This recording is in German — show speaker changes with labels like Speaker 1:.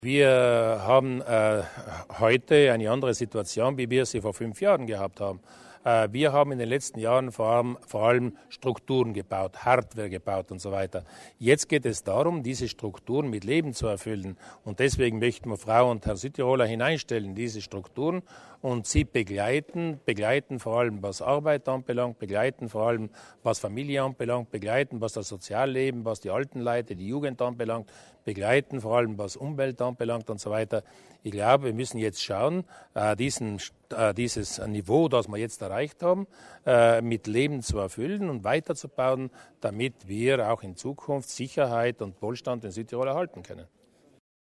Speaker 1: Wir haben heute eine andere Situation, wie wir sie vor 5 Jahren gehabt haben. Wir haben in den letzten Jahren vor allem Strukturen gebaut, Hardware gebaut und so weiter. Jetzt geht es darum, diese Strukturen mit Leben zu erfüllen. Und deswegen möchten wir Frau und Herr Südtiroler hineinstellen in diese Strukturen und sie begleiten vor allem was Arbeit anbelangt, begleiten vor allem was Familie anbelangt, begleiten was das Sozialleben, was die alten Leute, die Jugend anbelangt, begleiten vor allem was Umwelt anbelangt und so weiter. Ich glaube, wir müssen jetzt schauen, dieses Niveau, das wir jetzt erreicht haben, mit Leben zu erfüllen und weiterzubauen, damit wir auch in Zukunft Sicherheit und Wohlstand in Südtirol erhalten können.